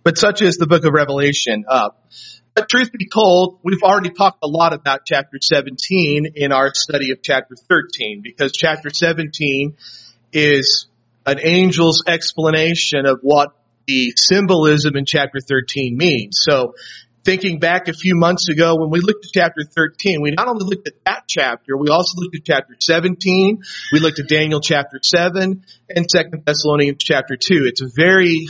but such is the book of Revelation. But truth be told, we've already talked a lot about chapter 17 in our study of chapter 13, because chapter 17 is an angel's explanation of what the symbolism in chapter 13 means. So thinking back a few months ago when we looked at chapter 13, we not only looked at that chapter, we also looked at chapter 17, we looked at Daniel chapter 7, and 2 Thessalonians chapter 2. It's a very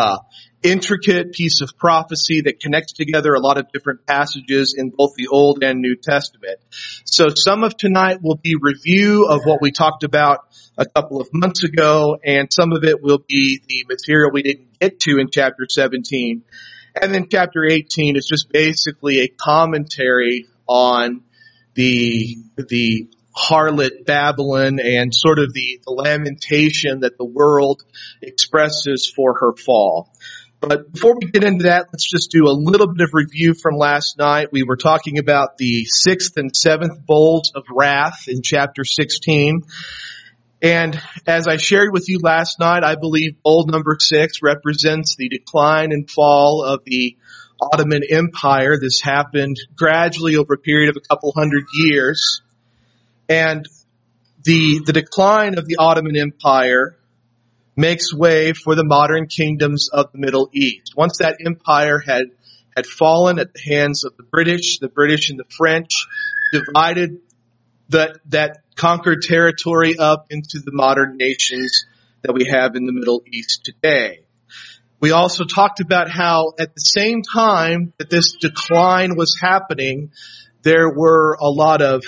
intricate piece of prophecy that connects together a lot of different passages in both the Old and New Testament. So some of tonight will be review of what we talked about a couple of months ago, and some of it will be the material we didn't get to in chapter 17. And then chapter 18 is just basically a commentary on the harlot Babylon and sort of the lamentation that the world expresses for her fall. But before we get into that, let's just do a little bit of review from last night. We were talking about the 6th and 7th bowls of wrath in chapter 16. And as I shared with you last night, I believe bowl number 6 represents the decline and fall of the Ottoman Empire. This happened gradually over a period of a couple hundred years. And the decline of the Ottoman Empire makes way for the modern kingdoms of the Middle East. Once that empire had fallen at the hands of the British and the French divided that conquered territory up into the modern nations that we have in the Middle East today. We also talked about how at the same time that this decline was happening, there were a lot of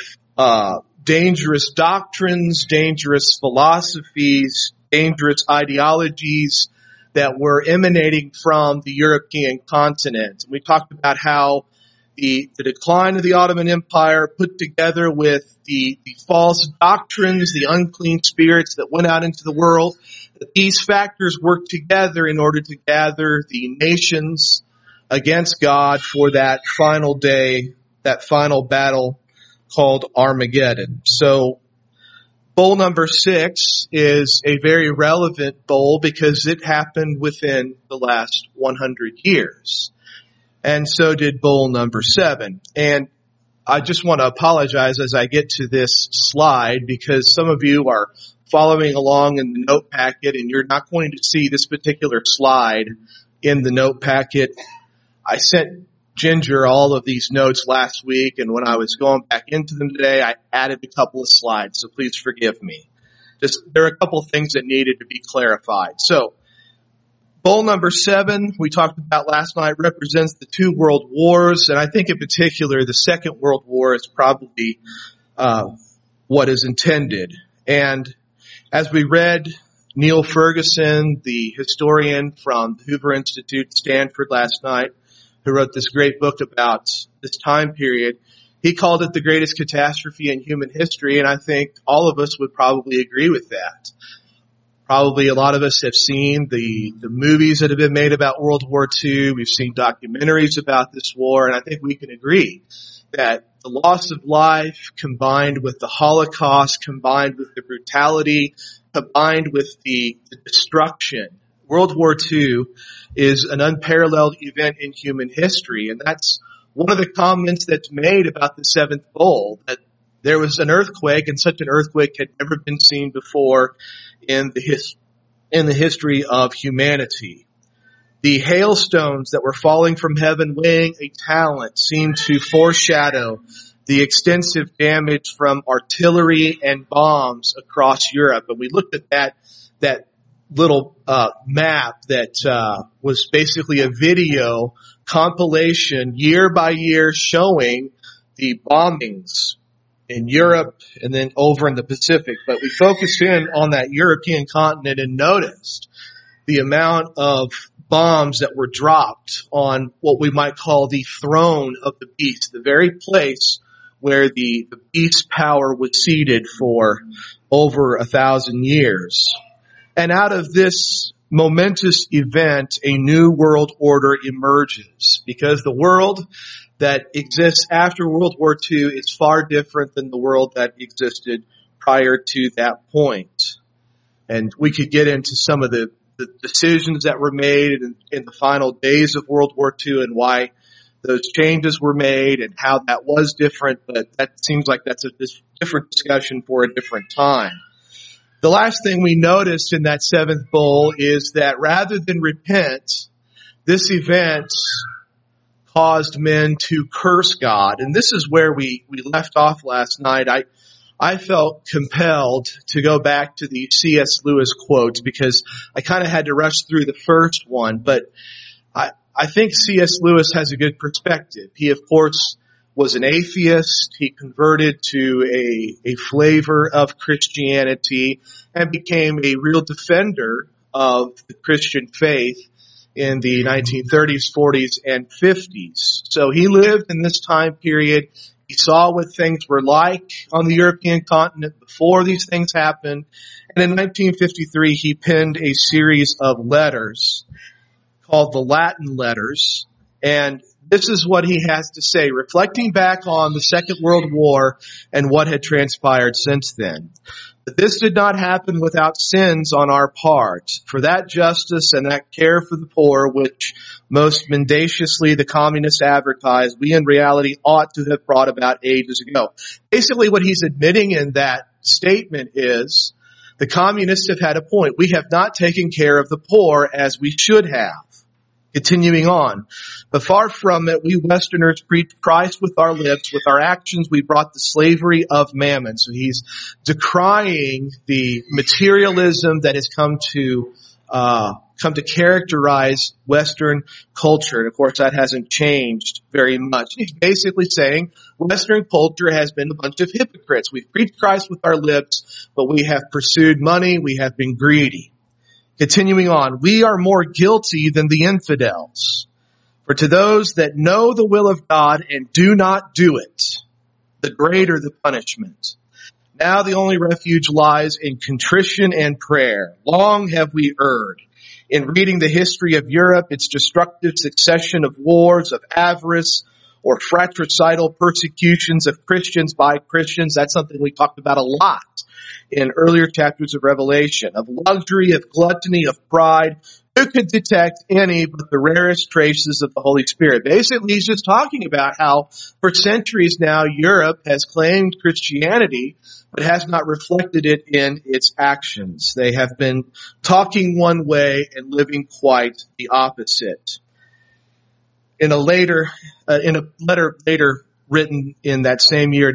dangerous doctrines, dangerous philosophies, dangerous ideologies that were emanating from the European continent. We talked about how the decline of the Ottoman Empire put together with the false doctrines, the unclean spirits that went out into the world, that these factors worked together in order to gather the nations against God for that final day, that final battle called Armageddon. So bowl number 6 is a very relevant bowl because it happened within the last 100 years. And so did bowl number 7. And I just want to apologize as I get to this slide because some of you are following along in the note packet and you're not going to see this particular slide in the note packet. I sent Ginger all of these notes last week, and when I was going back into them today, I added a couple of slides, so please forgive me. There are a couple of things that needed to be clarified. So, bowl number 7, we talked about last night, represents the 2 world wars, and I think in particular the Second World War is probably what is intended. And as we read Neil Ferguson, the historian from the Hoover Institute at Stanford last night, who wrote this great book about this time period, he called it the greatest catastrophe in human history, and I think all of us would probably agree with that. Probably a lot of us have seen the movies that have been made about World War II. We've seen documentaries about this war, and I think we can agree that the loss of life combined with the Holocaust, combined with the brutality, combined with the destruction, World War II is an unparalleled event in human history. And that's one of the comments that's made about the 7th bowl, that there was an earthquake, and such an earthquake had never been seen before in the history of humanity. The hailstones that were falling from heaven weighing a talent seemed to foreshadow the extensive damage from artillery and bombs across Europe. And we looked at that little map that was basically a video compilation year by year showing the bombings in Europe and then over in the Pacific. But we focused in on that European continent and noticed the amount of bombs that were dropped on what we might call the throne of the beast, the very place where the beast power was seated for over 1,000 years. And out of this momentous event, a new world order emerges, because the world that exists after World War II is far different than the world that existed prior to that point. And we could get into some of the the decisions that were made in the final days of World War II and why those changes were made and how that was different, but that seems like that's a different discussion for a different time. The last thing we noticed in that seventh bowl is that rather than repent, this event caused men to curse God. And this is where we left off last night. I felt compelled to go back to the C.S. Lewis quotes because I kind of had to rush through the first one, but I think C.S. Lewis has a good perspective. He, of course, was an atheist. He converted to a flavor of Christianity and became a real defender of the Christian faith in the 1930s, 40s, and 50s. So he lived in this time period. He saw what things were like on the European continent before these things happened. And in 1953, he penned a series of letters called the Latin Letters. And this is what he has to say, reflecting back on the Second World War and what had transpired since then. But this did not happen without sins on our part. For that justice and that care for the poor, which most mendaciously the communists advertised, we in reality ought to have brought about ages ago. Basically what he's admitting in that statement is the communists have had a point. We have not taken care of the poor as we should have. Continuing on, but far from it, we Westerners preach Christ with our lips, with our actions we brought the slavery of mammon. So he's decrying the materialism that has come to characterize Western culture. And of course, that hasn't changed very much. He's basically saying Western culture has been a bunch of hypocrites. We've preached Christ with our lips, but we have pursued money. We have been greedy. Continuing on, we are more guilty than the infidels. For to those that know the will of God and do not do it, the greater the punishment. Now the only refuge lies in contrition and prayer. Long have we erred. In reading the history of Europe, its destructive succession of wars, of avarice, or fratricidal persecutions of Christians by Christians, that's something we talked about a lot in earlier chapters of Revelation, of luxury, of gluttony, of pride. Who could detect any but the rarest traces of the Holy Spirit? Basically, he's just talking about how for centuries now Europe has claimed Christianity, but has not reflected it in its actions. They have been talking one way and living quite the opposite. In a letter later written in that same year,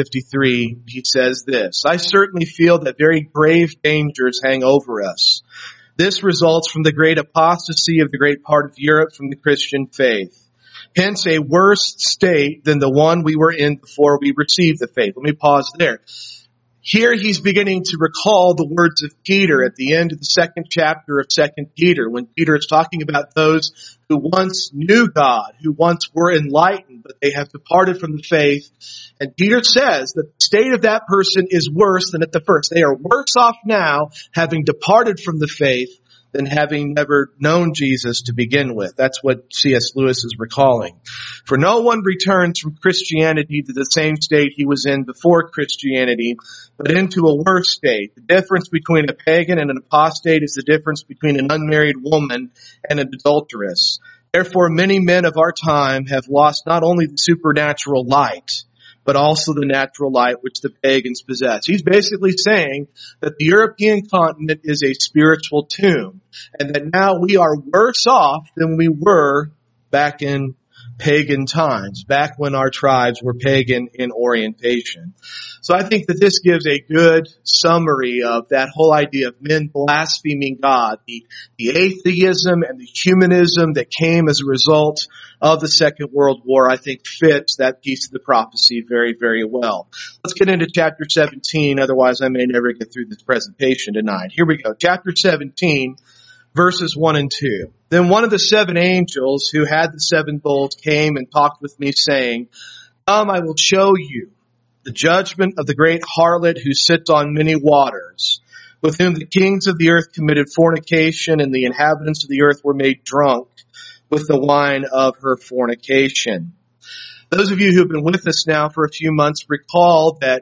1953, he says this, I certainly feel that very grave dangers hang over us. This results from the great apostasy of the great part of Europe from the Christian faith. Hence a worse state than the one we were in before we received the faith. Let me pause there. Here he's beginning to recall the words of Peter at the end of the second chapter of 2 Peter, when Peter is talking about those who once knew God, who once were enlightened, but they have departed from the faith. And Peter says that the state of that person is worse than at the first. They are worse off now, having departed from the faith, than having never known Jesus to begin with. That's what C.S. Lewis is recalling. For no one returns from Christianity to the same state he was in before Christianity, but into a worse state. The difference between a pagan and an apostate is the difference between an unmarried woman and an adulteress. Therefore, many men of our time have lost not only the supernatural light, but also the natural light which the pagans possess. He's basically saying that the European continent is a spiritual tomb, and that now we are worse off than we were back in pagan times, back when our tribes were pagan in orientation. So I think that this gives a good summary of that whole idea of men blaspheming God, the atheism and the humanism that came as a result of the Second World War, I think fits that piece of the prophecy very, very well. Let's get into chapter 17, otherwise I may never get through this presentation tonight. Here we go. Chapter 17, verses 1 and 2. Then one of the seven angels who had the seven bowls came and talked with me, saying, Come, I will show you the judgment of the great harlot who sits on many waters, with whom the kings of the earth committed fornication, and the inhabitants of the earth were made drunk with the wine of her fornication. Those of you who have been with us now for a few months recall that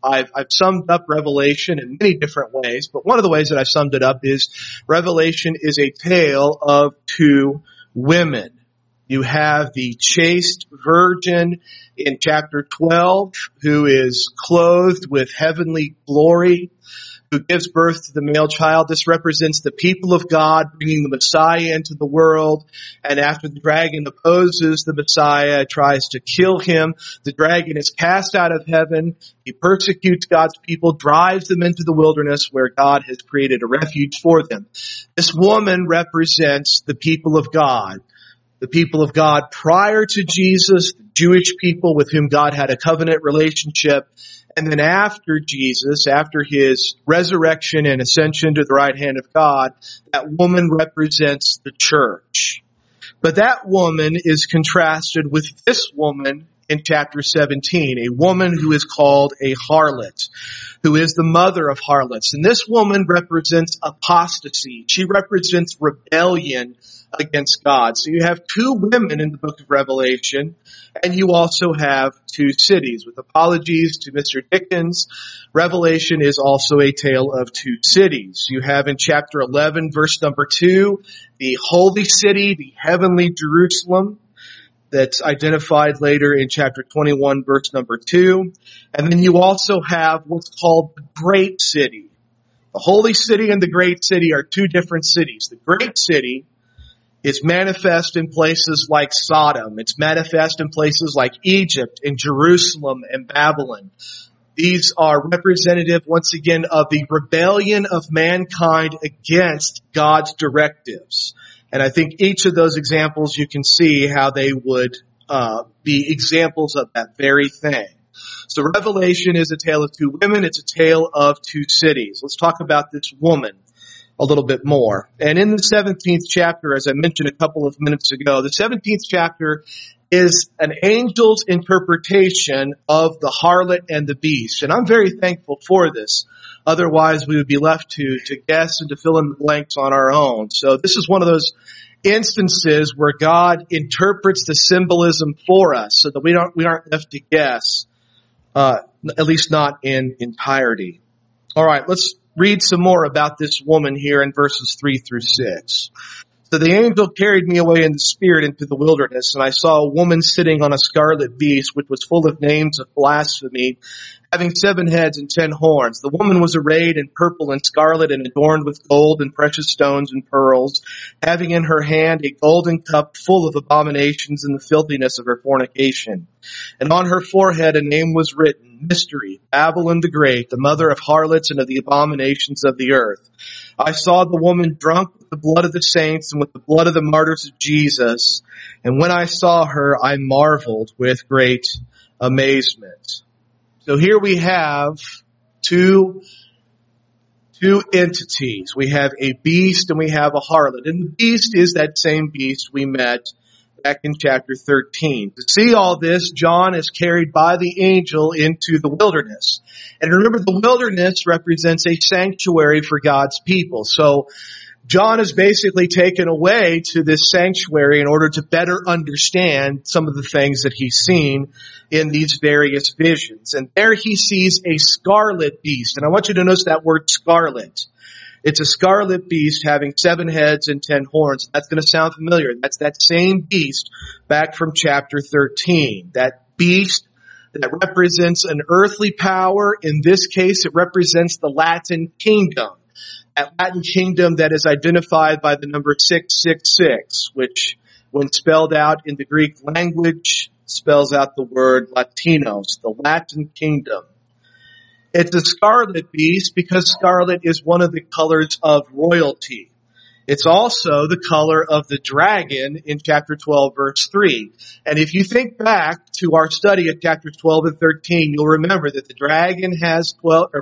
I've summed up Revelation in many different ways, but one of the ways that I've summed it up is Revelation is a tale of two women. You have the chaste virgin in chapter 12 who is clothed with heavenly glory, who gives birth to the male child. This represents the people of God bringing the Messiah into the world. And after the dragon opposes the Messiah, tries to kill him, the dragon is cast out of heaven. He persecutes God's people, drives them into the wilderness where God has created a refuge for them. This woman represents the people of God. The people of God prior to Jesus, the Jewish people with whom God had a covenant relationship. And then after Jesus, after his resurrection and ascension to the right hand of God, that woman represents the church. But that woman is contrasted with this woman in chapter 17, a woman who is called a harlot, who is the mother of harlots. And this woman represents apostasy. She represents rebellion against God. So you have two women in the book of Revelation, and you also have two cities. With apologies to Mr. Dickens, Revelation is also a tale of two cities. You have in chapter 11, verse number 2, the holy city, the heavenly Jerusalem, that's identified later in chapter 21, verse number 2. And then you also have what's called the great city. The holy city and the great city are two different cities. The great city is manifest in places like Sodom. It's manifest in places like Egypt and Jerusalem and Babylon. These are representative, once again, of the rebellion of mankind against God's directives. And I think each of those examples, you can see how they would be examples of that very thing. So Revelation is a tale of two women. It's a tale of two cities. Let's talk about this woman a little bit more. And in the 17th chapter, as I mentioned a couple of minutes ago, the 17th chapter is an angel's interpretation of the harlot and the beast. And I'm very thankful for this. Otherwise, we would be left to guess and to fill in the blanks on our own. So this is one of those instances where God interprets the symbolism for us so that we aren't left to guess, at least not in entirety. All right, let's read some more about this woman here in verses 3 through 6. So the angel carried me away in the spirit into the wilderness, and I saw a woman sitting on a scarlet beast, which was full of names of blasphemy, having 7 heads and 10 horns. The woman was arrayed in purple and scarlet and adorned with gold and precious stones and pearls, having in her hand a golden cup full of abominations and the filthiness of her fornication. And on her forehead a name was written, Mystery, Babylon the Great, the mother of harlots and of the abominations of the earth. I saw the woman drunk with the blood of the saints and with the blood of the martyrs of Jesus. And when I saw her, I marveled with great amazement. So here we have two entities. We have a beast and we have a harlot. And the beast is that same beast we met back in chapter 13. To see all this, John is carried by the angel into the wilderness. And remember, the wilderness represents a sanctuary for God's people. So John is basically taken away to this sanctuary in order to better understand some of the things that he's seen in these various visions. And there he sees a scarlet beast. And I want you to notice that word scarlet. It's a scarlet beast having 7 heads and 10 horns. That's going to sound familiar. That's that same beast back from chapter 13. That beast that represents an earthly power. In this case, it represents the Latin kingdom. That Latin kingdom that is identified by the number 666, which when spelled out in the Greek language spells out the word Latinos, the Latin kingdom. It's a scarlet beast because scarlet is one of the colors of royalty. It's also the color of the dragon in chapter 12, verse 3. And if you think back to our study of chapters 12 and 13, you'll remember that the dragon has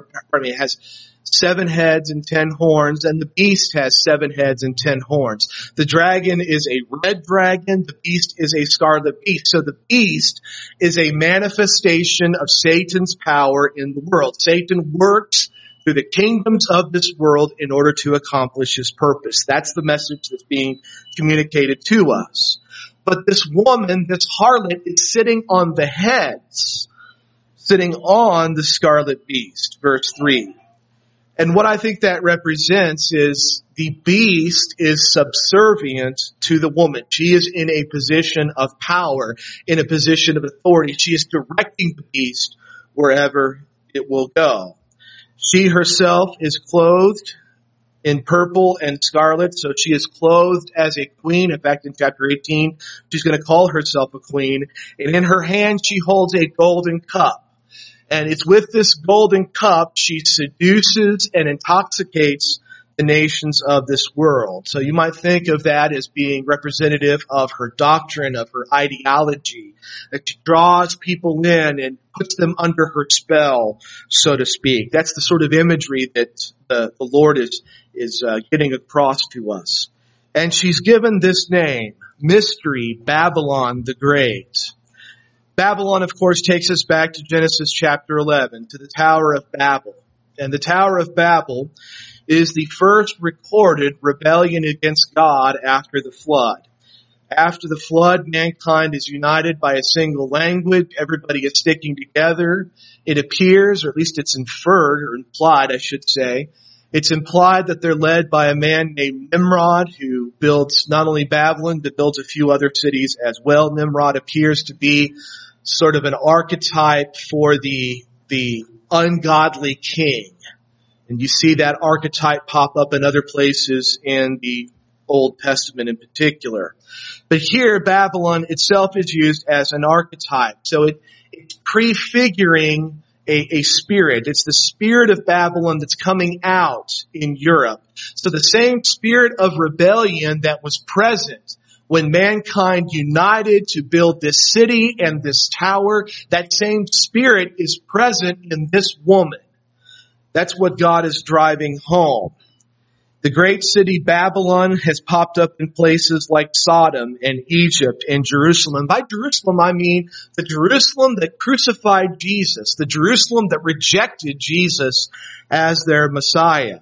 7 heads and 10 horns, and the beast has 7 heads and 10 horns. The dragon is a red dragon. The beast is a scarlet beast. So the beast is a manifestation of Satan's power in the world. Satan works through the kingdoms of this world in order to accomplish his purpose. That's the message that's being communicated to us. But this woman, this harlot, is sitting on the heads. sitting on the scarlet beast, verse 3. And what I think that represents is the beast is subservient to the woman. She is in a position of power, in a position of authority. She is directing the beast wherever it will go. She herself is clothed in purple and scarlet, so she is clothed as a queen. In fact, in chapter 18, she's going to call herself a queen. And in her hand, she holds a golden cup. And it's with this golden cup she seduces and intoxicates the nations of this world. So you might think of that as being representative of her doctrine, of her ideology, that she draws people in and puts them under her spell, so to speak. That's the sort of imagery that the Lord is getting across to us. And she's given this name, Mystery Babylon the Great. Babylon, of course, takes us back to Genesis chapter 11, to the Tower of Babel. And the Tower of Babel is the first recorded rebellion against God after the flood. After the flood, mankind is united by a single language. Everybody is sticking together. It appears, or at least it's inferred, or implied, I should say. It's implied that they're led by a man named Nimrod, who builds not only Babylon, but builds a few other cities as well. Nimrod appears to be sort of an archetype for the ungodly king. And you see that archetype pop up in other places in the Old Testament in particular. But here, Babylon itself is used as an archetype. So it's prefiguring a spirit. It's the spirit of Babylon that's coming out in Europe. So the same spirit of rebellion that was present when mankind united to build this city and this tower, that same spirit is present in this woman. That's what God is driving home. The great city Babylon has popped up in places like Sodom and Egypt and Jerusalem. By Jerusalem, I mean the Jerusalem that crucified Jesus, the Jerusalem that rejected Jesus as their Messiah.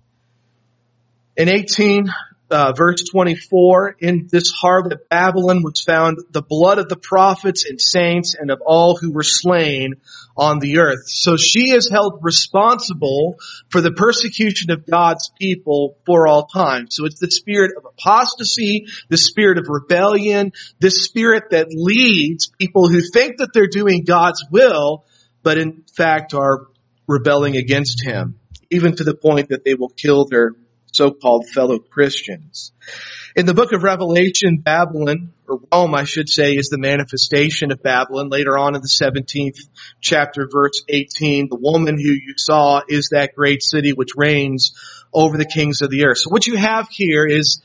In verse 24, in this harlot Babylon was found the blood of the prophets and saints and of all who were slain on the earth. So she is held responsible for the persecution of God's people for all time. So it's the spirit of apostasy, the spirit of rebellion, the spirit that leads people who think that they're doing God's will, but in fact are rebelling against him, even to the point that they will kill their so-called fellow Christians. In the book of Revelation, Babylon, or Rome, I should say, is the manifestation of Babylon. Later on in the 17th chapter, verse 18, the woman who you saw is that great city which reigns over the kings of the earth. So what you have here is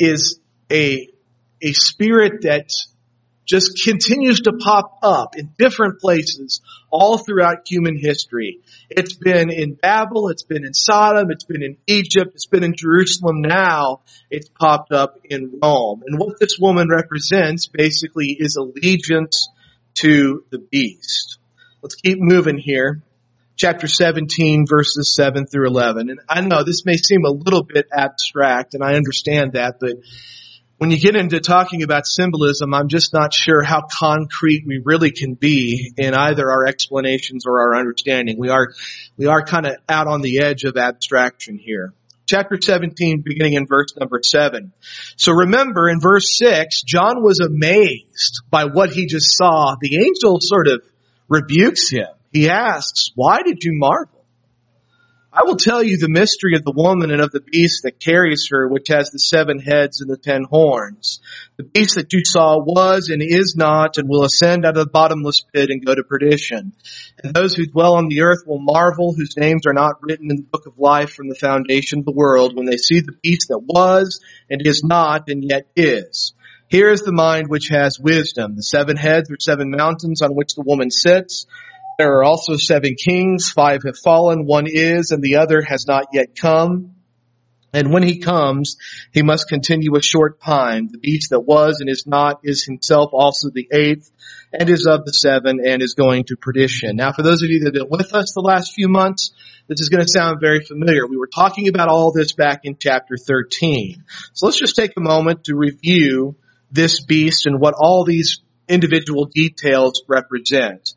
a spirit that just continues to pop up in different places all throughout human history. It's been in Babel, it's been in Sodom, it's been in Egypt, it's been in Jerusalem. Now it's popped up in Rome. And what this woman represents basically is allegiance to the beast. Let's keep moving here. Chapter 17, verses 7 through 11. And I know this may seem a little bit abstract, and I understand that, but when you get into talking about symbolism, I'm just not sure how concrete we really can be in either our explanations or our understanding. We are kind of out on the edge of abstraction here. Chapter 17, beginning in verse number 7. So remember, in verse 6, John was amazed by what he just saw. The angel sort of rebukes him. He asks, "Why did you marvel? I will tell you the mystery of the woman and of the beast that carries her, which has the 7 heads and the 10 horns. The beast that you saw was and is not, and will ascend out of the bottomless pit and go to perdition. And those who dwell on the earth will marvel, whose names are not written in the book of life from the foundation of the world, when they see the beast that was and is not and yet is. Here is the mind which has wisdom. The 7 heads are 7 mountains on which the woman sits. There are also 7 kings, 5 have fallen, 1 is, and the other has not yet come. And when he comes, he must continue a short time. The beast that was and is not is himself also the 8th, and is of the 7, and is going to perdition." Now, for those of you that have been with us the last few months, this is going to sound very familiar. We were talking about all this back in chapter 13. So let's just take a moment to review this beast and what all these individual details represent.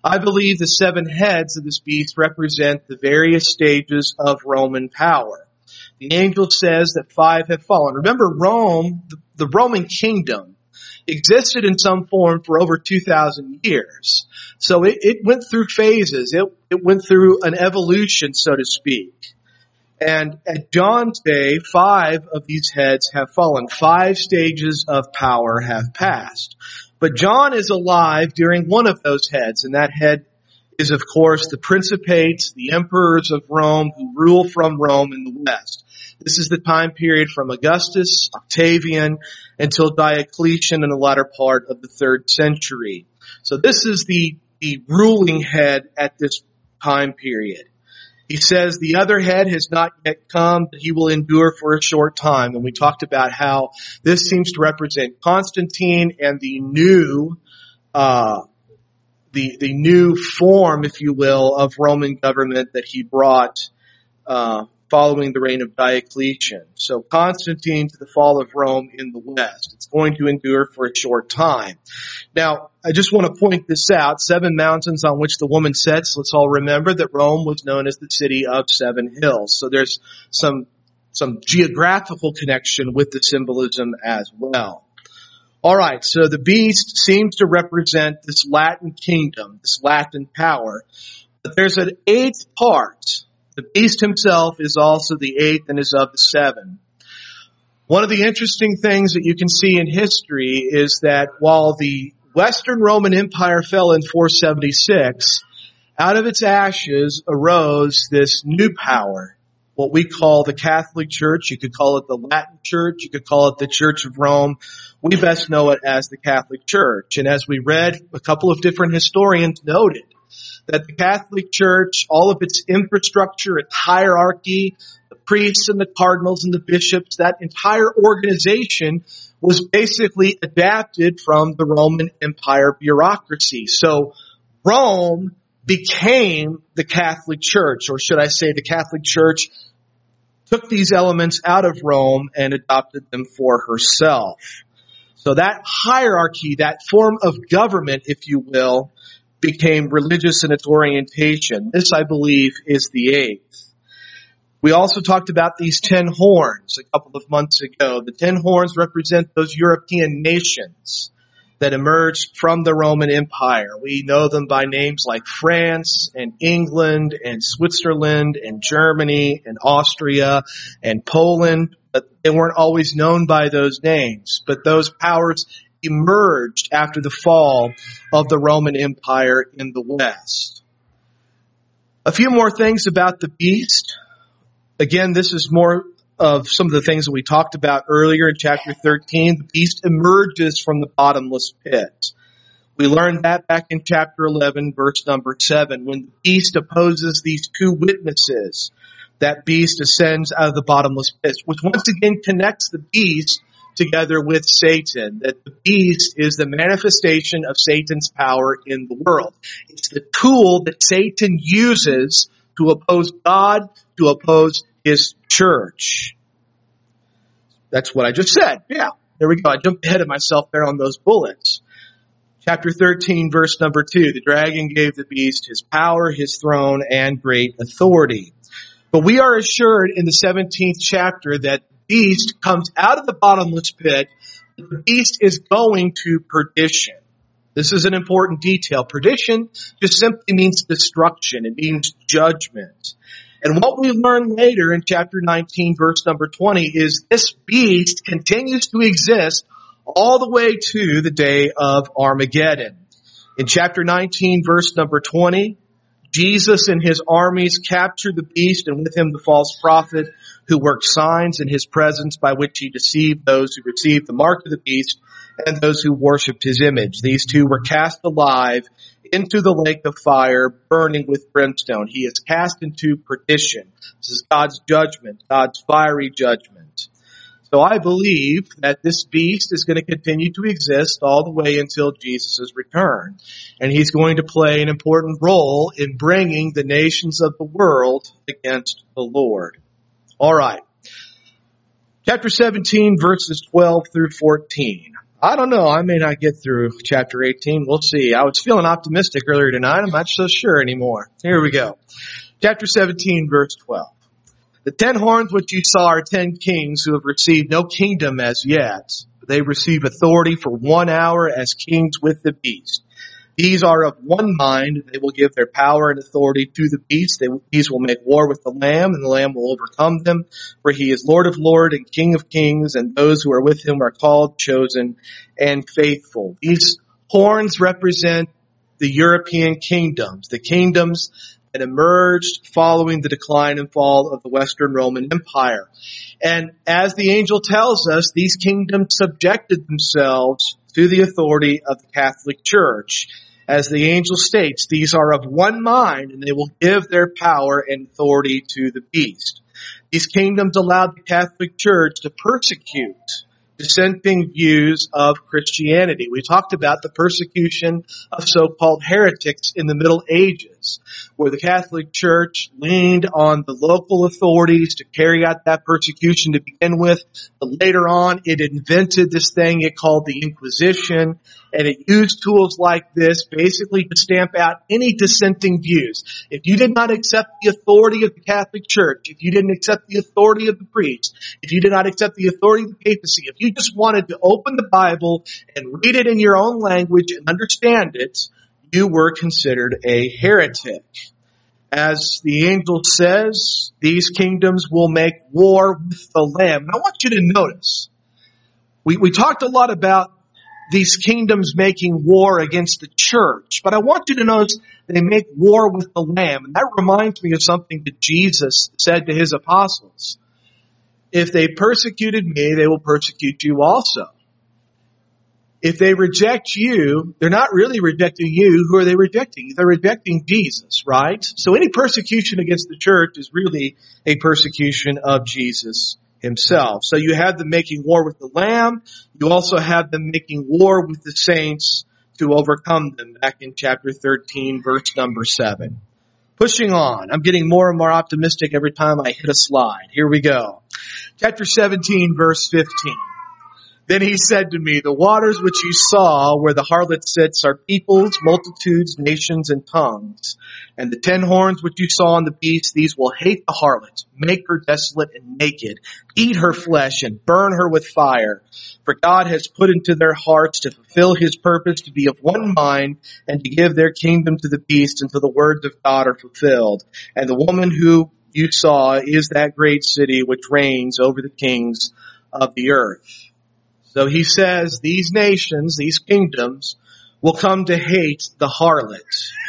I believe the 7 heads of this beast represent the various stages of Roman power. The angel says that 5 have fallen. Remember, Rome, the Roman kingdom, existed in some form for over 2,000 years. So it went through phases. It went through an evolution, so to speak. And at John's day, 5 of these heads have fallen. 5 stages of power have passed. But John is alive during one of those heads, and that head is, of course, the principates, the emperors of Rome who rule from Rome in the west. This is the time period from Augustus, Octavian, until Diocletian in the latter part of the 3rd century. So this is the ruling head at this time period. He says the other head has not yet come, but he will endure for a short time. And we talked about how this seems to represent Constantine and the new form, if you will, of Roman government that he brought following the reign of Diocletian. So Constantine to the fall of Rome in the west. It's going to endure for a short time. Now, I just want to point this out. 7 mountains on which the woman sits. Let's all remember that Rome was known as the city of 7 hills. So there's some geographical connection with the symbolism as well. All right, so the beast seems to represent this Latin kingdom, this Latin power. But there's an 8th part. The beast himself is also the 8th and is of the 7. One of the interesting things that you can see in history is that while the Western Roman Empire fell in 476, out of its ashes arose this new power, what we call the Catholic Church. You could call it the Latin Church. You could call it the Church of Rome. We best know it as the Catholic Church. And as we read, a couple of different historians noted that the Catholic Church, all of its infrastructure, its hierarchy, the priests and the cardinals and the bishops, that entire organization was basically adapted from the Roman Empire bureaucracy. So Rome became the Catholic Church, or should I say the Catholic Church took these elements out of Rome and adopted them for herself. So that hierarchy, that form of government, if you will, became religious in its orientation. This, I believe, is the 8th. We also talked about these 10 horns a couple of months ago. The 10 horns represent those European nations that emerged from the Roman Empire. We know them by names like France and England and Switzerland and Germany and Austria and Poland, but they weren't always known by those names. But those powers emerged after the fall of the Roman Empire in the West. A few more things about the beast. Again, this is more of some of the things that we talked about earlier in chapter 13. The beast emerges from the bottomless pit. We learned that back in chapter 11, verse number 7. When the beast opposes these 2 witnesses, that beast ascends out of the bottomless pit, which once again connects the beast together with Satan, that the beast is the manifestation of Satan's power in the world. It's the tool that Satan uses to oppose God, to oppose his church. That's what I just said. Yeah, there we go. I jumped ahead of myself there on those bullets. Chapter 13, verse number 2, the dragon gave the beast his power, his throne, and great authority. But we are assured in the 17th chapter that beast comes out of the bottomless pit. The beast is going to perdition. This is an important detail. Perdition just simply means destruction. It means judgment. And what we learn later in chapter 19, verse number 20, is this beast continues to exist all the way to the day of Armageddon. In chapter 19, verse number 20, Jesus and his armies captured the beast and with him the false prophet who worked signs in his presence by which he deceived those who received the mark of the beast and those who worshipped his image. These 2 were cast alive into the lake of fire, burning with brimstone. He is cast into perdition. This is God's judgment, God's fiery judgment. So I believe that this beast is going to continue to exist all the way until Jesus' return. And he's going to play an important role in bringing the nations of the world against the Lord. All right. Chapter 17, verses 12 through 14. I don't know. I may not get through chapter 18. We'll see. I was feeling optimistic earlier tonight. I'm not so sure anymore. Here we go. Chapter 17, verse 12. The 10 horns which you saw are 10 kings who have received no kingdom as yet. They receive authority for 1 hour as kings with the beast. These are of one mind. They will give their power and authority to the beast. These will make war with the Lamb, and the Lamb will overcome them. For he is Lord of lords and King of kings, and those who are with him are called, chosen, and faithful. These horns represent the European kingdoms, the kingdoms that emerged following the decline and fall of the Western Roman Empire. And as the angel tells us, these kingdoms subjected themselves to the authority of the Catholic Church. As the angel states, these are of one mind, and they will give their power and authority to the beast. These kingdoms allowed the Catholic Church to persecute dissenting views of Christianity. We talked about the persecution of so-called heretics in the Middle Ages, where the Catholic Church leaned on the local authorities to carry out that persecution to begin with. But later on, it invented this thing it called the Inquisition, and it used tools like this basically to stamp out any dissenting views. If you did not accept the authority of the Catholic Church, if you didn't accept the authority of the priest, if you did not accept the authority of the papacy, if you just wanted to open the Bible and read it in your own language and understand it, you were considered a heretic. As the angel says, these kingdoms will make war with the Lamb. And I want you to notice, we talked a lot about these kingdoms making war against the church, but I want you to notice they make war with the Lamb. And that reminds me of something that Jesus said to his apostles. If they persecuted me, they will persecute you also. If they reject you, they're not really rejecting you. Who are they rejecting? They're rejecting Jesus, right? So any persecution against the church is really a persecution of Jesus himself. So you have them making war with the Lamb. You also have them making war with the saints to overcome them, back in chapter 13, verse number 7. Pushing on. I'm getting more and more optimistic every time I hit a slide. Here we go. Chapter 17, verse 15. Then he said to me, the waters which you saw where the harlot sits are peoples, multitudes, nations, and tongues. And the 10 horns which you saw on the beast, these will hate the harlot, make her desolate and naked, eat her flesh and burn her with fire. For God has put into their hearts to fulfill his purpose, to be of one mind, and to give their kingdom to the beast until the words of God are fulfilled. And the woman who you saw is that great city which reigns over the kings of the earth. So he says these nations, these kingdoms, will come to hate the harlot.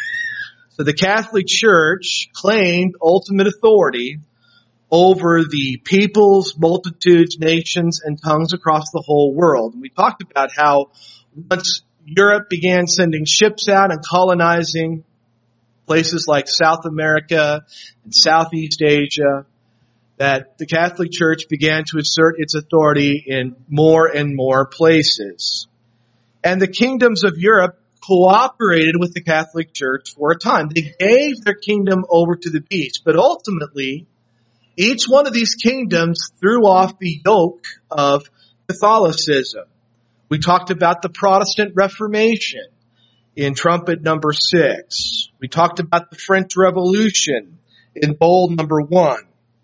So the Catholic Church claimed ultimate authority over the peoples, multitudes, nations, and tongues across the whole world. And we talked about how once Europe began sending ships out and colonizing places like South America and Southeast Asia, that the Catholic Church began to assert its authority in more and more places. And the kingdoms of Europe cooperated with the Catholic Church for a time. They gave their kingdom over to the beast, but ultimately, each one of these kingdoms threw off the yoke of Catholicism. We talked about the Protestant Reformation in trumpet number 6. We talked about the French Revolution in bowl number 1.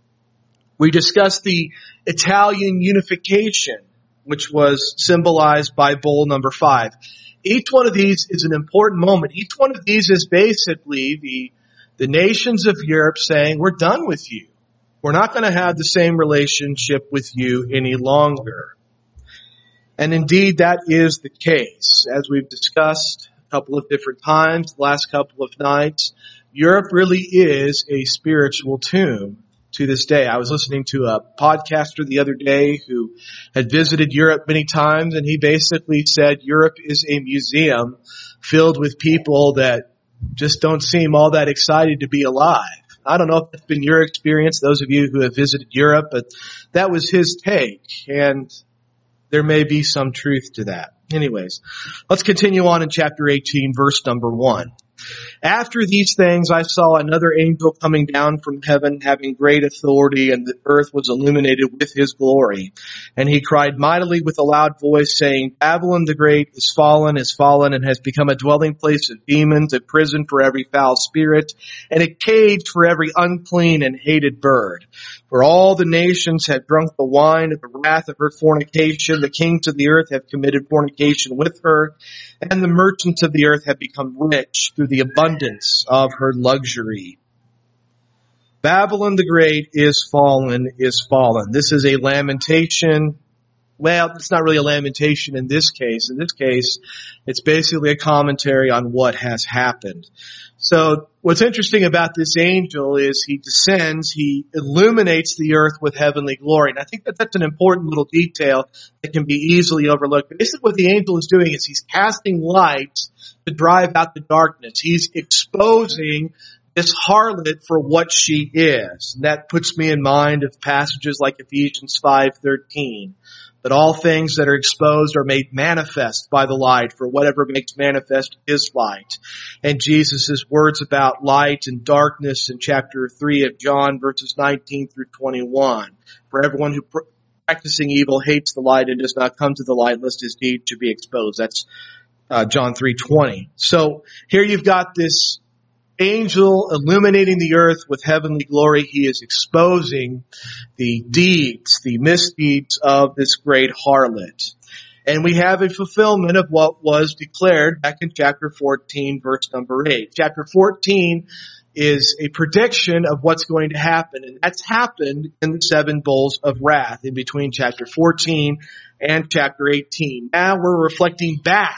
We discussed the Italian unification, which was symbolized by bowl number 5. Each one of these is an important moment. Each one of these is basically the nations of Europe saying, we're done with you. We're not going to have the same relationship with you any longer. And indeed, that is the case. As we've discussed a couple of different times, the last couple of nights, Europe really is a spiritual tomb. To this day. I was listening to a podcaster the other day who had visited Europe many times, and he basically said Europe is a museum filled with people that just don't seem all that excited to be alive. I don't know if that's been your experience, those of you who have visited Europe, but that was his take, and there may be some truth to that. Anyways, let's continue on in chapter 18, verse number 1. After these things, I saw another angel coming down from heaven, having great authority, and the earth was illuminated with his glory. And he cried mightily with a loud voice, saying, Babylon the Great is fallen, and has become a dwelling place of demons, a prison for every foul spirit, and a cage for every unclean and hated bird. For all the nations have drunk the wine of the wrath of her fornication. The kings of the earth have committed fornication with her, and the merchants of the earth have become rich through the abundance of her luxury. Babylon the Great is fallen, is fallen. This is a lamentation. Well, it's not really a lamentation in this case. In this case, it's basically a commentary on what has happened. So what's interesting about this angel is he descends, he illuminates the earth with heavenly glory. And I think that that's an important little detail that can be easily overlooked. Basically what the angel is doing is he's casting light to drive out the darkness. He's exposing this harlot for what she is. And that puts me in mind of passages like Ephesians 5:13. But all things that are exposed are made manifest by the light, for whatever makes manifest is light. And Jesus' words about light and darkness in chapter 3 of John, verses 19 through 21. For everyone who practicing evil hates the light and does not come to the light, lest his deed should be exposed. That's John 3:20. So here you've got this angel illuminating the earth with heavenly glory. He is exposing the deeds, the misdeeds of this great harlot. And we have a fulfillment of what was declared back in chapter 14, verse number 8. Chapter 14 is a prediction of what's going to happen. And that's happened in the 7 bowls of wrath in between chapter 14 and chapter 18. Now we're reflecting back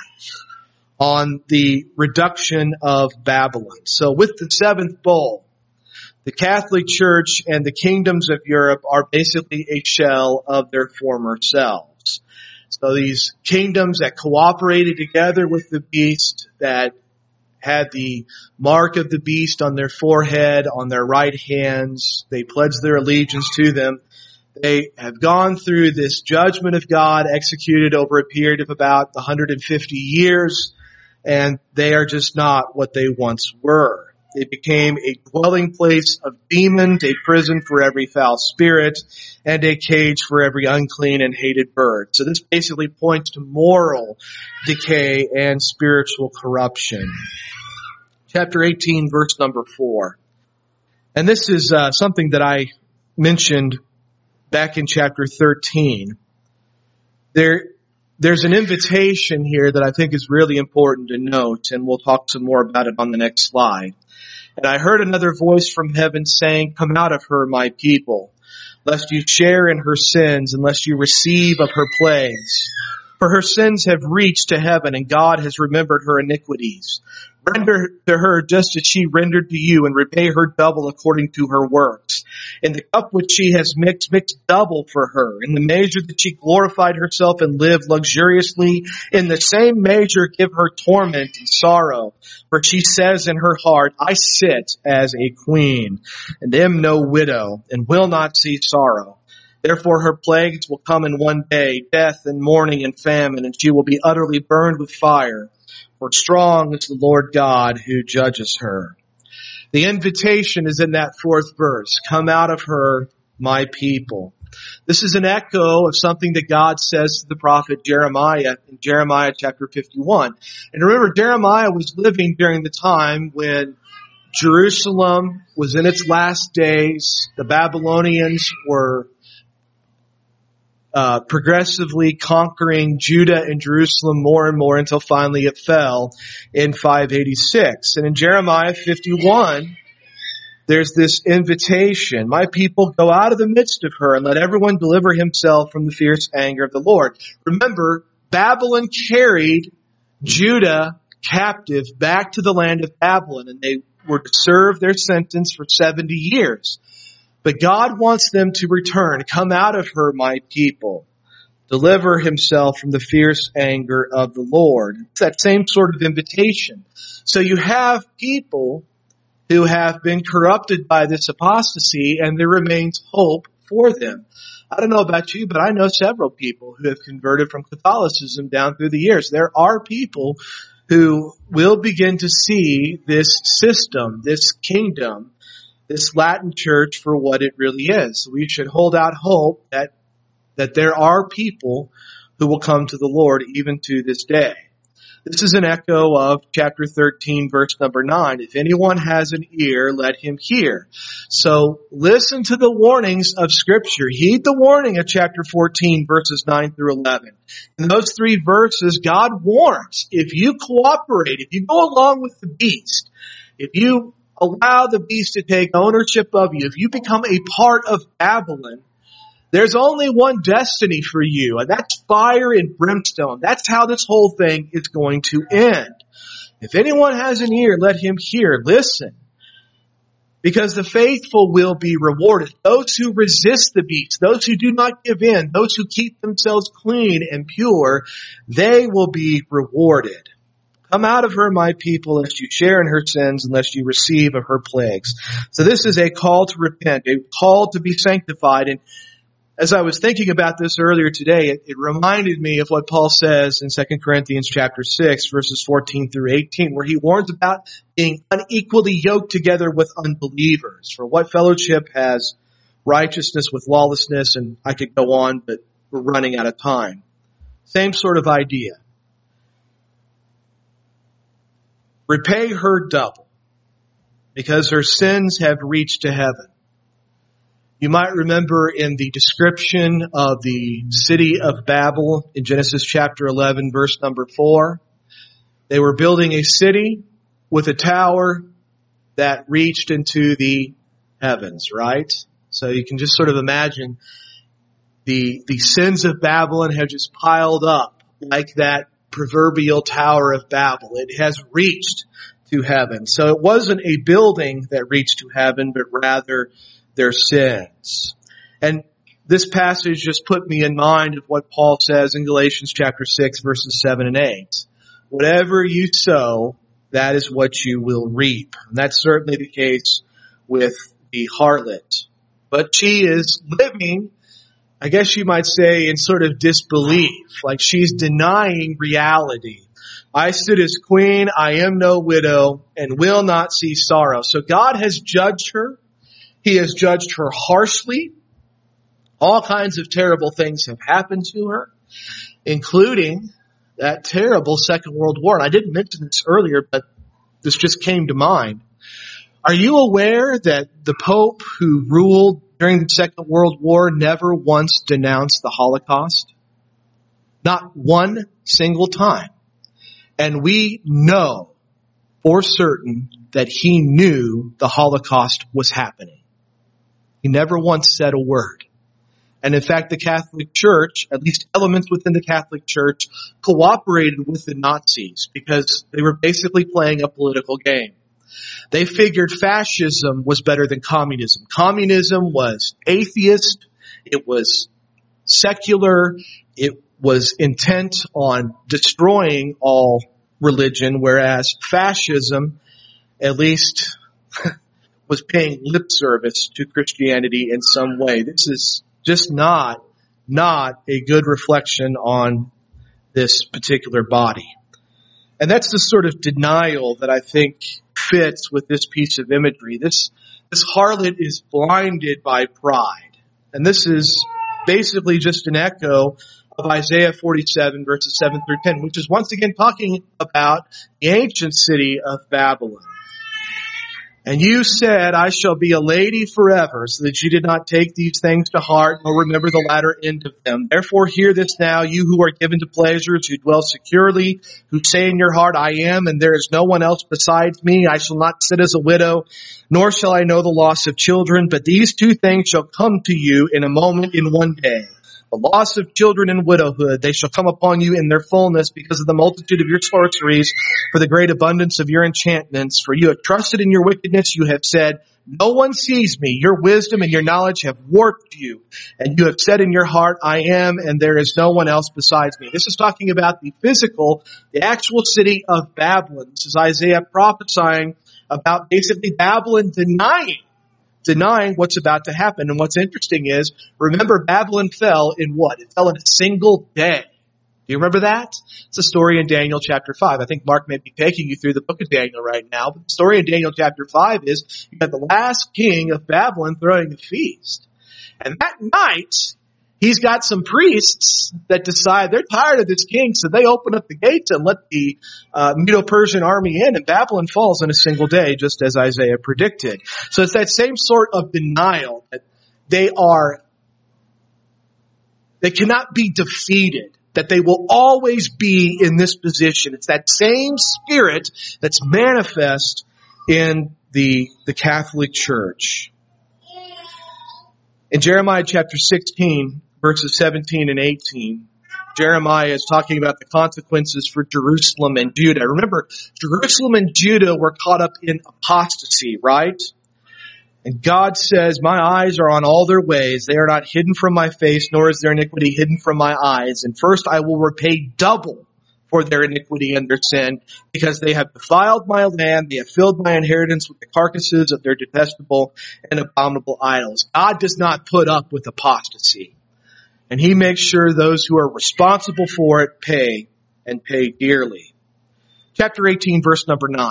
on the reduction of Babylon. So with the 7th bowl, the Catholic Church and the kingdoms of Europe are basically a shell of their former selves. So these kingdoms that cooperated together with the beast, that had the mark of the beast on their forehead, on their right hands, they pledged their allegiance to them. They have gone through this judgment of God executed over a period of about 150 years. And they are just not what they once were. They became a dwelling place of demons, a prison for every foul spirit, and a cage for every unclean and hated bird. So this basically points to moral decay and spiritual corruption. Chapter 18, verse number 4. And this is something that I mentioned back in chapter 13. There's an invitation here that I think is really important to note, and we'll talk some more about it on the next slide. And I heard another voice from heaven saying, Come out of her, my people, lest you share in her sins, and lest you receive of her plagues. For her sins have reached to heaven, and God has remembered her iniquities. Render to her just as she rendered to you, and repay her double according to her works. In the cup which she has mix double for her. In the measure that she glorified herself and lived luxuriously, in the same measure give her torment and sorrow. For she says in her heart, I sit as a queen, and am no widow, and will not see sorrow. Therefore her plagues will come in one day, death and mourning and famine, and she will be utterly burned with fire. For strong is the Lord God who judges her. The invitation is in that 4th verse. Come out of her, my people. This is an echo of something that God says to the prophet Jeremiah in Jeremiah chapter 51. And remember, Jeremiah was living during the time when Jerusalem was in its last days. The Babylonians were progressively conquering Judah and Jerusalem more and more until finally it fell in 586. And in Jeremiah 51, there's this invitation. My people, go out of the midst of her and let everyone deliver himself from the fierce anger of the Lord. Remember, Babylon carried Judah captive back to the land of Babylon, and they were to serve their sentence for 70 years. But God wants them to return. Come out of her, my people. Deliver himself from the fierce anger of the Lord. It's that same sort of invitation. So you have people who have been corrupted by this apostasy, and there remains hope for them. I don't know about you, but I know several people who have converted from Catholicism down through the years. There are people who will begin to see this system, this kingdom, this Latin church for what it really is. We should hold out hope that there are people who will come to the Lord even to this day. This is an echo of chapter 13, verse number 9. If anyone has an ear, let him hear. So listen to the warnings of Scripture. Heed the warning of chapter 14, verses 9 through 11. In those three verses, God warns, if you cooperate, if you go along with the beast, if you allow the beast to take ownership of you, if you become a part of Babylon, there's only one destiny for you, and that's fire and brimstone. That's how this whole thing is going to end. If anyone has an ear, let him hear. Listen. Because the faithful will be rewarded. Those who resist the beast, those who do not give in, those who keep themselves clean and pure, they will be rewarded. Come out of her, my people, lest you share in her sins, and lest you receive of her plagues. So this is a call to repent, a call to be sanctified. And as I was thinking about this earlier today, it reminded me of what Paul says in 2 Corinthians chapter 6, verses 14 through 18, where he warns about being unequally yoked together with unbelievers. For what fellowship has righteousness with lawlessness? And I could go on, but we're running out of time. Same sort of idea. Repay her double, because her sins have reached to heaven. You might remember in the description of the city of Babel in Genesis chapter 11, verse number 4, they were building a city with a tower that reached into the heavens, right? So you can just sort of imagine the sins of Babylon have just piled up like that proverbial Tower of Babel. It has reached to heaven. So it wasn't a building that reached to heaven, but rather their sins. And this passage just put me in mind of what Paul says in Galatians chapter 6, verses 7 and 8. Whatever you sow, that is what you will reap. And that's certainly the case with the harlot. But she is living, I guess you might say, in sort of disbelief, like she's denying reality. I sit as queen, I am no widow, and will not see sorrow. So God has judged her. He has judged her harshly. All kinds of terrible things have happened to her, including that terrible Second World War. And I didn't mention this earlier, but this just came to mind. Are you aware that the Pope who ruled during the Second World War never once denounced the Holocaust? Not one single time. And we know for certain that he knew the Holocaust was happening. He never once said a word. And in fact, the Catholic Church, at least elements within the Catholic Church, cooperated with the Nazis because they were basically playing a political game. They figured fascism was better than communism. Communism was atheist. It was secular. It was intent on destroying all religion, whereas fascism, at least was paying lip service to Christianity in some way. This is just not a good reflection on this particular body. And that's the sort of denial that I think fits with this piece of imagery. This harlot is blinded by pride. And this is basically just an echo of Isaiah 47, verses 7 through 10, which is once again talking about the ancient city of Babylon. And you said, I shall be a lady forever, so that you did not take these things to heart, nor remember the latter end of them. Therefore hear this now, you who are given to pleasures, who dwell securely, who say in your heart, I am, and there is no one else besides me. I shall not sit as a widow, nor shall I know the loss of children. But these two things shall come to you in a moment, in one day. The loss of children and widowhood, they shall come upon you in their fullness because of the multitude of your sorceries, for the great abundance of your enchantments. For you have trusted in your wickedness. You have said, no one sees me. Your wisdom and your knowledge have warped you. And you have said in your heart, I am, and there is no one else besides me. This is talking about the physical, the actual city of Babylon. This is Isaiah prophesying about basically Babylon denying what's about to happen. And what's interesting is, remember, Babylon fell in what? It fell in a single day. Do you remember that? It's a story in Daniel chapter 5. I think Mark may be taking you through the book of Daniel right now. But the story in Daniel chapter 5 is you have the last king of Babylon throwing a feast. And that night, he's got some priests that decide they're tired of this king, so they open up the gates and let the Medo-Persian army in, and Babylon falls in a single day, just as Isaiah predicted. So it's that same sort of denial that they cannot be defeated, that they will always be in this position. It's that same spirit that's manifest in the Catholic Church. In Jeremiah chapter 16, verses 17 and 18, Jeremiah is talking about the consequences for Jerusalem and Judah. Remember, Jerusalem and Judah were caught up in apostasy, right? And God says, my eyes are on all their ways. They are not hidden from my face, nor is their iniquity hidden from my eyes. And first I will repay double for their iniquity and their sin, because they have defiled my land. They have filled my inheritance with the carcasses of their detestable and abominable idols. God does not put up with apostasy. And he makes sure those who are responsible for it pay, and pay dearly. Chapter 18, verse number 9.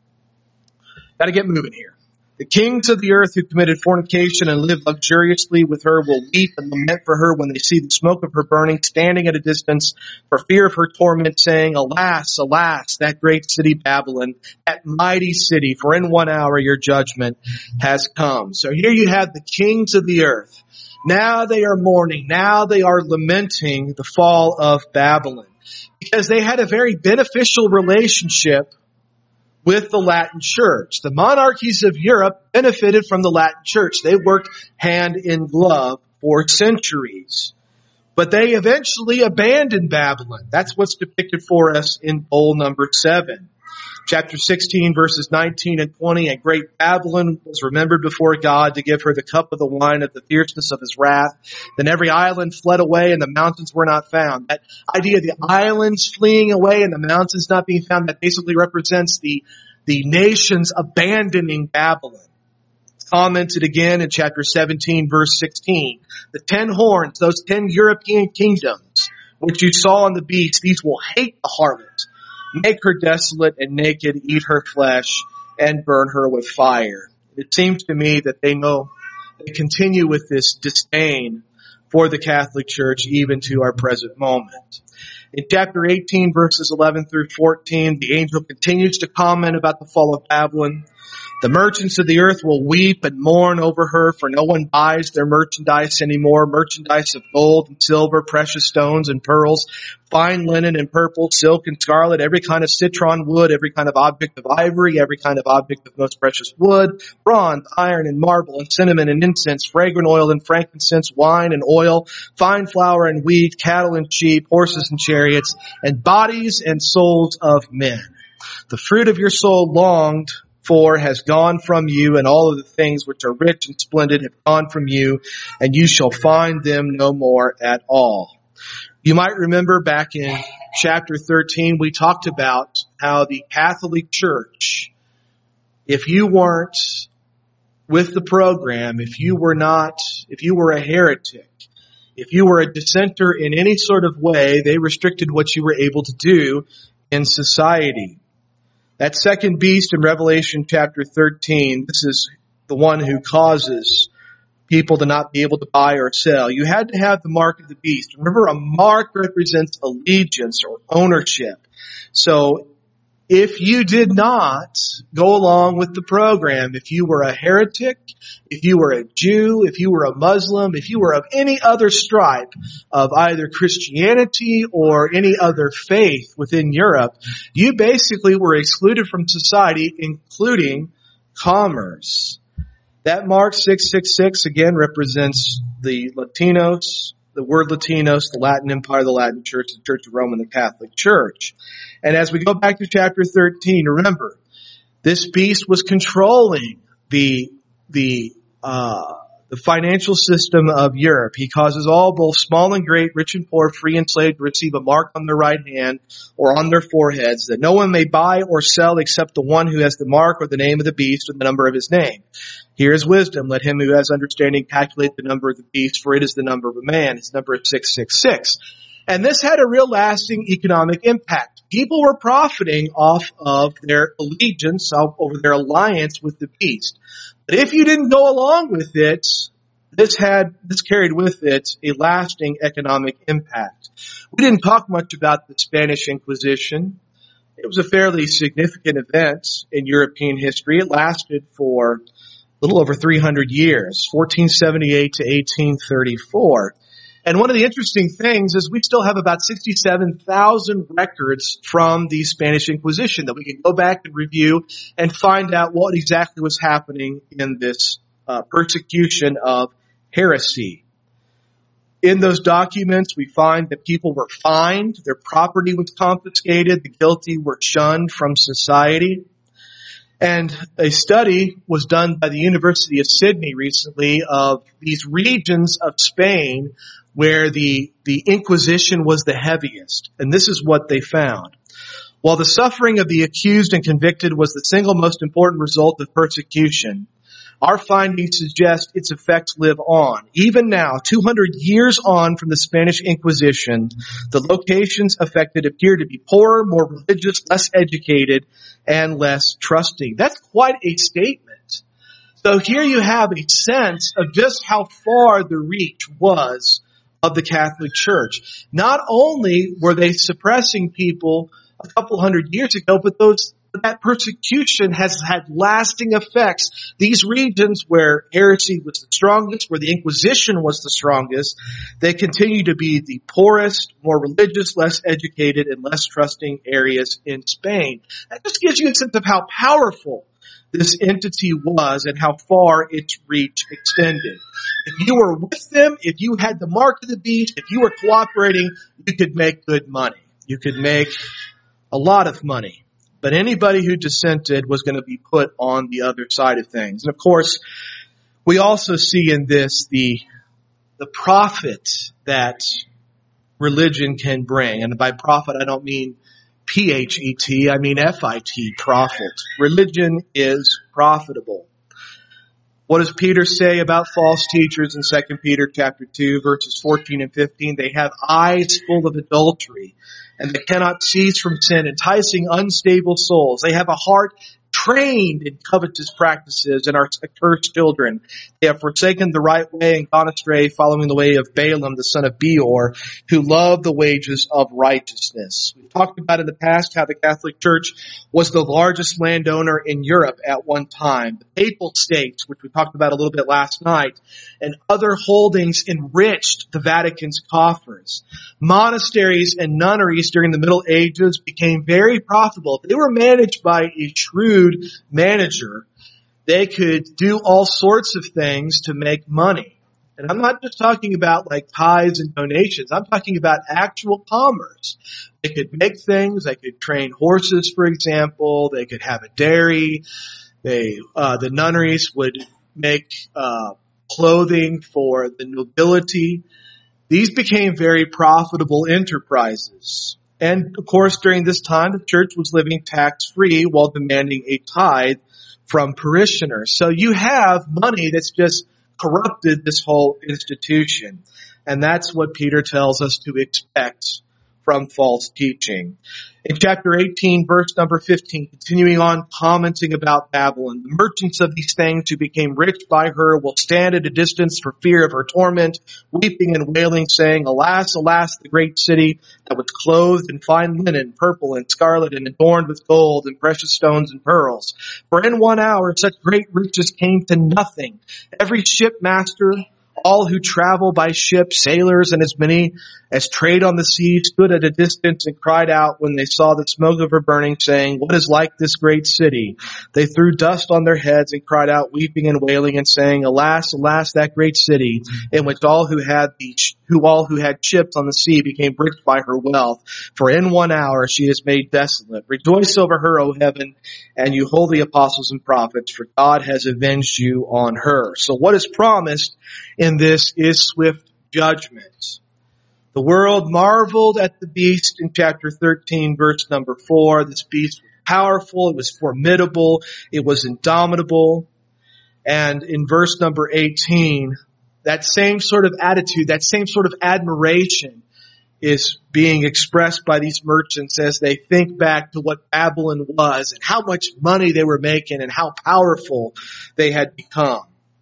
Got to get moving here. The kings of the earth who committed fornication and lived luxuriously with her will weep and lament for her when they see the smoke of her burning, standing at a distance for fear of her torment, saying, alas, alas, that great city Babylon, that mighty city, for in 1 hour your judgment has come. So here you have the kings of the earth. Now they are mourning. Now they are lamenting the fall of Babylon, because they had a very beneficial relationship with the Latin Church. The monarchies of Europe benefited from the Latin Church. They worked hand in glove for centuries. But they eventually abandoned Babylon. That's what's depicted for us in bowl number 7. Chapter 16, verses 19 and 20, and great Babylon was remembered before God to give her the cup of the wine of the fierceness of his wrath. Then every island fled away and the mountains were not found. That idea of the islands fleeing away and the mountains not being found, that basically represents the nations abandoning Babylon. It's commented again in chapter 17, verse 16. The 10 horns, those 10 European kingdoms, which you saw on the beast, these will hate the harlot, make her desolate and naked, eat her flesh, and burn her with fire. It seems to me that they continue with this disdain for the Catholic Church even to our present moment. In chapter 18, verses 11 through 14, the angel continues to comment about the fall of Babylon. The merchants of the earth will weep and mourn over her, for no one buys their merchandise anymore, merchandise of gold and silver, precious stones and pearls, fine linen and purple, silk and scarlet, every kind of citron wood, every kind of object of ivory, every kind of object of most precious wood, bronze, iron and marble and cinnamon and incense, fragrant oil and frankincense, wine and oil, fine flour and wheat, cattle and sheep, horses and chariots, and bodies and souls of men. The fruit of your soul longed for has gone from you, and all of the things which are rich and splendid have gone from you, and you shall find them no more at all. You might remember back in chapter 13, we talked about how the Catholic Church, if you weren't with the program, if you were a heretic, if you were a dissenter in any sort of way, they restricted what you were able to do in society. That second beast in Revelation chapter 13, this is the one who causes people to not be able to buy or sell. You had to have the mark of the beast. Remember, a mark represents allegiance or ownership. So if you did not go along with the program, if you were a heretic, if you were a Jew, if you were a Muslim, if you were of any other stripe of either Christianity or any other faith within Europe, you basically were excluded from society, including commerce. That mark 666 again represents the Latinos, the word Latinos, the Latin Empire, the Latin Church, the Church of Rome, and the Catholic Church. And as we go back to chapter 13, remember, this beast was controlling the financial system of Europe. He causes all, both small and great, rich and poor, free and slave, to receive a mark on their right hand or on their foreheads, that no one may buy or sell except the one who has the mark or the name of the beast or the number of his name. Here is wisdom. Let him who has understanding calculate the number of the beast, for it is the number of a man. His number is 666. And this had a real lasting economic impact. People were profiting off of their allegiance, over their alliance with the beast. But if you didn't go along with it, this carried with it a lasting economic impact. We didn't talk much about the Spanish Inquisition. It was a fairly significant event in European history. It lasted for a little over 300 years, 1478 to 1834. And one of the interesting things is we still have about 67,000 records from the Spanish Inquisition that we can go back and review and find out what exactly was happening in this persecution of heresy. In those documents, we find that people were fined, their property was confiscated, the guilty were shunned from society. And a study was done by the University of Sydney recently of these regions of Spain where the Inquisition was the heaviest. And this is what they found. While the suffering of the accused and convicted was the single most important result of persecution, our findings suggest its effects live on. Even now, 200 years on from the Spanish Inquisition, the locations affected appear to be poorer, more religious, less educated, and less trusting. That's quite a statement. So here you have a sense of just how far the reach was of the Catholic Church. Not only were they suppressing people a couple hundred years ago, but that persecution has had lasting effects. These regions where heresy was the strongest, where the Inquisition was the strongest, they continue to be the poorest, more religious, less educated, and less trusting areas in Spain. That just gives you a sense of how powerful this entity was and how far its reach extended. If you were with them, if you had the mark of the beast, if you were cooperating, you could make good money. You could make a lot of money. But anybody who dissented was going to be put on the other side of things. And of course, we also see in this the profit that religion can bring. And by profit, I don't mean P-H-E-T, I mean F-I-T, profit. Religion is profitable. What does Peter say about false teachers in 2 Peter chapter 2, verses 14 and 15? They have eyes full of adultery, and they cannot cease from sin, enticing unstable souls. They have a heart trained in covetous practices and are accursed children. They have forsaken the right way and gone astray, following the way of Balaam, the son of Beor, who loved the wages of righteousness. We've talked about in the past how the Catholic Church was the largest landowner in Europe at one time. The Papal States, which we talked about a little bit last night, and other holdings enriched the Vatican's coffers. Monasteries and nunneries during the Middle Ages became very profitable. They were managed by a shrewd manager. They could do all sorts of things to make money. And I'm not just talking about like tithes and donations. I'm talking about actual commerce. They could make things. They could train horses, for example. They could have a dairy. The nunneries would make clothing for the nobility. These became very profitable enterprises. And of course, during this time, the church was living tax-free while demanding a tithe from parishioners. So you have money that's just corrupted this whole institution. And that's what Peter tells us to expect from false teaching. In chapter 18, verse number 15, continuing on commenting about Babylon, the merchants of these things who became rich by her will stand at a distance for fear of her torment, weeping and wailing, saying, Alas, alas, the great city that was clothed in fine linen, purple and scarlet, and adorned with gold and precious stones and pearls. For in 1 hour such great riches came to nothing. Every shipmaster, all who travel by ship, sailors, and as many as trade on the sea, stood at a distance and cried out when they saw the smoke of her burning, saying, What is like this great city? They threw dust on their heads and cried out, weeping and wailing, and saying, Alas, alas, that great city, in which all who had ships on the sea became rich by her wealth. For in 1 hour she is made desolate. Rejoice over her, O heaven, and you holy apostles and prophets, for God has avenged you on her. So what is promised in this is swift judgment. The world marveled at the beast in chapter 13, verse number 4. This beast was powerful, it was formidable, it was indomitable. And in verse number 18, that same sort of attitude, that same sort of admiration is being expressed by these merchants as they think back to what Babylon was and how much money they were making and how powerful they had become.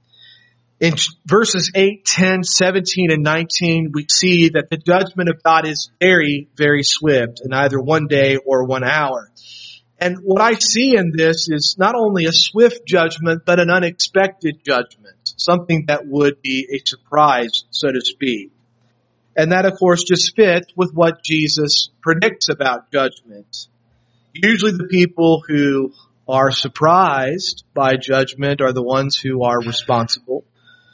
In verses 8, 10, 17, and 19, we see that the judgment of God is very, very swift in either one day or 1 hour. And what I see in this is not only a swift judgment, but an unexpected judgment, something that would be a surprise, so to speak. And that, of course, just fits with what Jesus predicts about judgment. Usually the people who are surprised by judgment are the ones who are responsible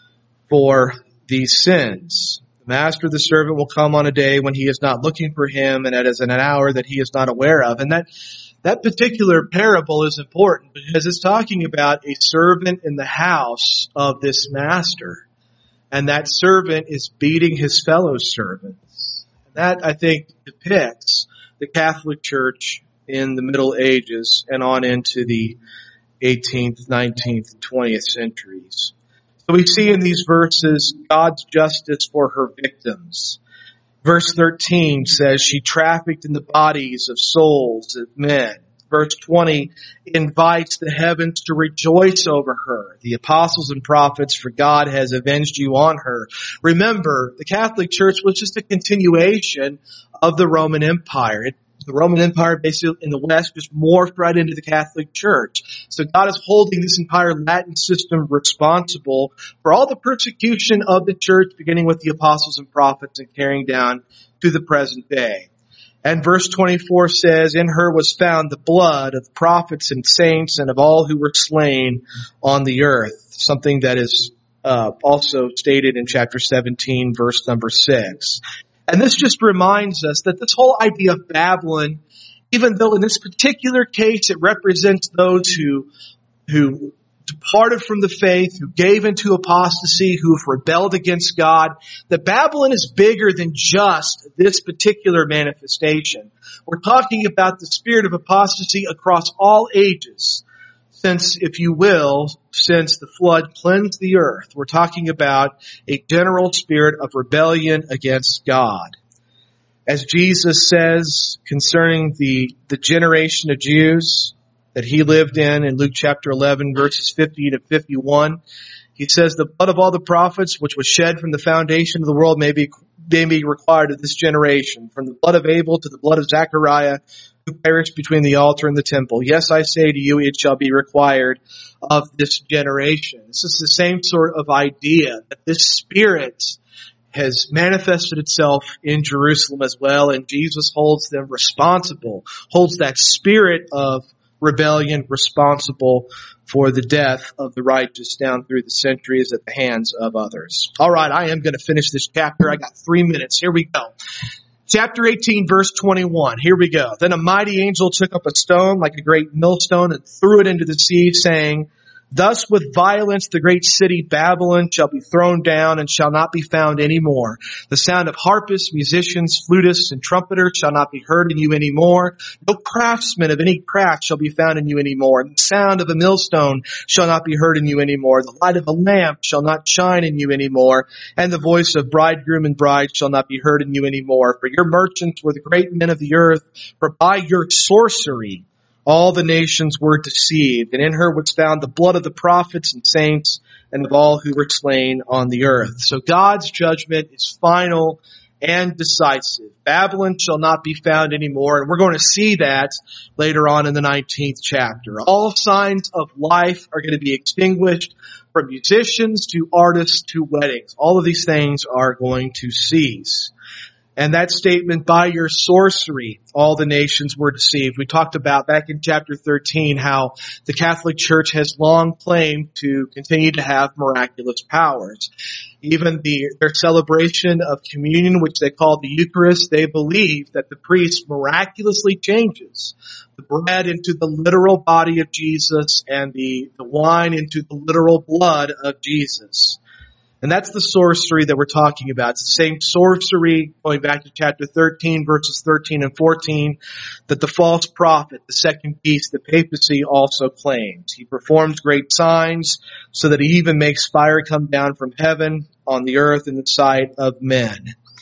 for these sins. The master of the servant will come on a day when he is not looking for him, and it is in an hour that he is not aware of. And that particular parable is important because it's talking about a servant in the house of this master. And that servant is beating his fellow servants. That, I think, depicts the Catholic Church in the Middle Ages and on into the 18th, 19th, and 20th centuries. So we see in these verses God's justice for her victims. Verse 13 says she trafficked in the bodies of souls of men. Verse 20 invites the heavens to rejoice over her. The apostles and prophets, for God has avenged you on her. Remember, the Catholic Church was just a continuation of the Roman Empire. The Roman Empire, basically in the West, just morphed right into the Catholic Church. So God is holding this entire Latin system responsible for all the persecution of the church, beginning with the apostles and prophets and carrying down to the present day. And verse 24 says, in her was found the blood of prophets and saints and of all who were slain on the earth. Something that is also stated in chapter 17, verse number 6. And this just reminds us that this whole idea of Babylon, even though in this particular case it represents those who departed from the faith, who gave into apostasy, who have rebelled against God, that Babylon is bigger than just this particular manifestation. We're talking about the spirit of apostasy across all ages. Since, if you will, since the flood cleansed the earth, we're talking about a general spirit of rebellion against God. As Jesus says concerning the generation of Jews that he lived in Luke chapter 11, verses 50 to 51, he says, the blood of all the prophets, which was shed from the foundation of the world, may be required of this generation, from the blood of Abel to the blood of Zechariah, who perished between the altar and the temple. Yes, I say to you, it shall be required of this generation. This is the same sort of idea that this spirit has manifested itself in Jerusalem as well, and Jesus holds them responsible, holds that spirit of rebellion responsible for the death of the righteous down through the centuries at the hands of others. All right, I am going to finish this chapter. I got 3 minutes. Here we go. Chapter 18, verse 21. Here we go. Then a mighty angel took up a stone like a great millstone and threw it into the sea, saying, thus with violence the great city Babylon shall be thrown down and shall not be found any more. The sound of harpists, musicians, flutists, and trumpeters shall not be heard in you any more. No craftsman of any craft shall be found in you any more. The sound of a millstone shall not be heard in you any more. The light of a lamp shall not shine in you any more. And the voice of bridegroom and bride shall not be heard in you any more. For your merchants were the great men of the earth, for by your sorcery all the nations were deceived, and in her was found the blood of the prophets and saints and of all who were slain on the earth. So God's judgment is final and decisive. Babylon shall not be found anymore, and we're going to see that later on in the 19th chapter. All signs of life are going to be extinguished, from musicians to artists to weddings. All of these things are going to cease. And that statement, by your sorcery, all the nations were deceived. We talked about back in chapter 13 how the Catholic Church has long claimed to continue to have miraculous powers. Even their celebration of communion, which they call the Eucharist, they believe that the priest miraculously changes the bread into the literal body of Jesus and the wine into the literal blood of Jesus. And that's the sorcery that we're talking about. It's the same sorcery, going back to chapter 13, verses 13 and 14, that the false prophet, the second beast, the papacy, also claims. He performs great signs so that he even makes fire come down from heaven on the earth in the sight of men.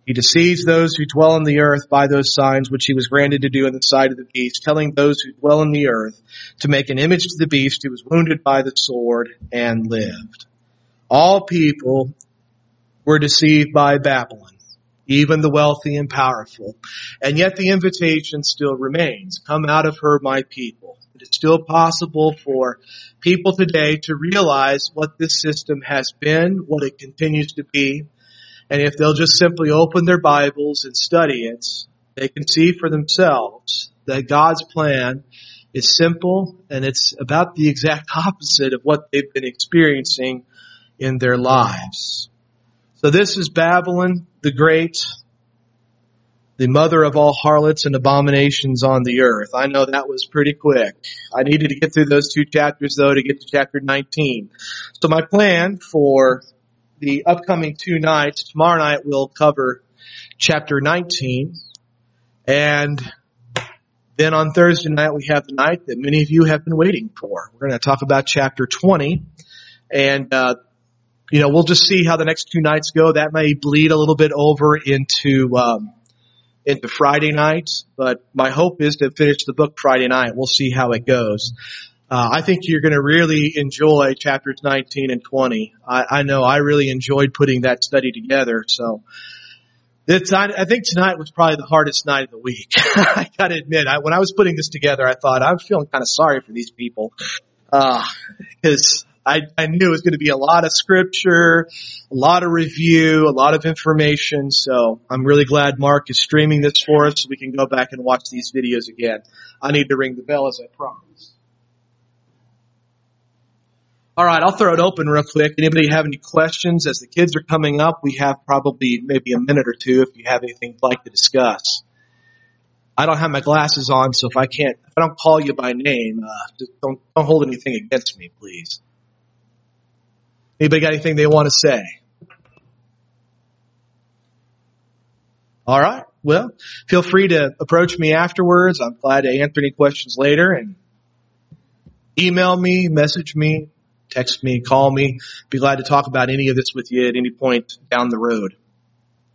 He deceives those who dwell on the earth by those signs which he was granted to do in the sight of the beast, telling those who dwell on the earth to make an image to the beast who was wounded by the sword and lived. All people were deceived by Babylon, even the wealthy and powerful. And yet the invitation still remains. Come out of her, my people. It is still possible for people today to realize what this system has been, what it continues to be. And if they'll just simply open their Bibles and study it, they can see for themselves that God's plan is simple and it's about the exact opposite of what they've been experiencing in their lives. So this is Babylon the Great, the mother of all harlots and abominations on the earth. I know that was pretty quick. I needed to get through those 2 chapters, though, to get to chapter 19. So my plan for the upcoming 2 nights, tomorrow night we'll cover chapter 19. And then on Thursday night we have the night that many of you have been waiting for. We're going to talk about chapter 20. And we'll just see how the next 2 nights go. That may bleed a little bit over into Friday night, but my hope is to finish the book Friday night. We'll see how it goes. I think you're going to really enjoy chapters 19 and 20. I know I really enjoyed putting that study together. So I think tonight was probably the hardest night of the week. I got to admit, when I was putting this together, I thought I was feeling kind of sorry for these people, because I knew it was going to be a lot of scripture, a lot of review, a lot of information. So I'm really glad Mark is streaming this for us so we can go back and watch these videos again. I need to ring the bell as I promised. All right, I'll throw it open real quick. Anybody have any questions? As the kids are coming up, we have probably maybe a minute or two if you have anything you'd like to discuss. I don't have my glasses on, so if I don't call you by name, just don't hold anything against me, please. Anybody got anything they want to say? All right. Well, feel free to approach me afterwards. I'm glad to answer any questions later, and email me, message me, text me, call me. Be glad to talk about any of this with you at any point down the road.